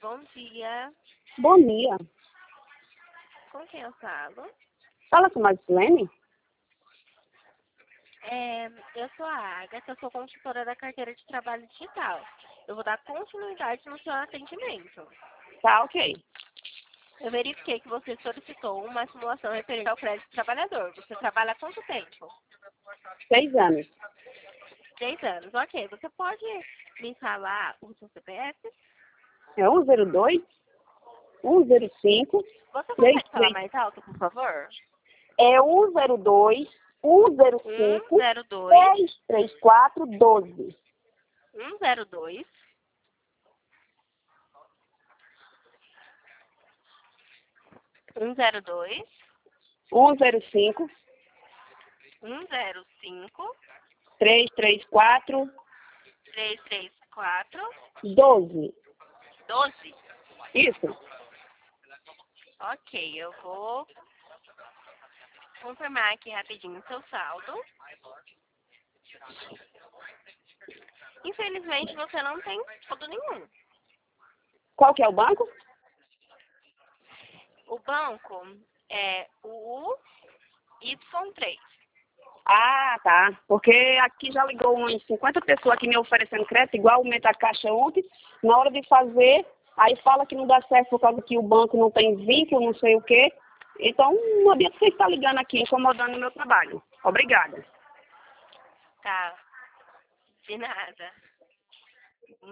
Bom dia. Bom dia. Com quem eu falo? Fala com a Marcilene? Eu sou a Agatha, eu sou consultora da carteira de trabalho digital. Eu vou dar continuidade no seu atendimento. Tá, ok. Eu verifiquei que você solicitou uma simulação referente ao crédito trabalhador. Você trabalha há quanto tempo? 6 anos. 10 anos. Ok. Você pode me falar o seu CPF? É 102 105 Você consegue falar 33. mais alto, por favor? É 102 105 102 334 12. 102 102 105 105 334 334 12. 12. Isso. Ok, eu vou confirmar aqui rapidinho o seu saldo. Infelizmente, você não tem saldo nenhum. Qual que é o banco? O banco é o Y3. Ah, tá. Porque aqui já ligou umas 50 pessoas aqui me oferecendo crédito, igual o Meta Caixa ontem. Na hora de fazer, aí fala que não dá certo por causa que o banco não tem vínculo, não sei o quê. Então, não adianta você estar ligando aqui, incomodando o meu trabalho. Obrigada. Tá, de nada.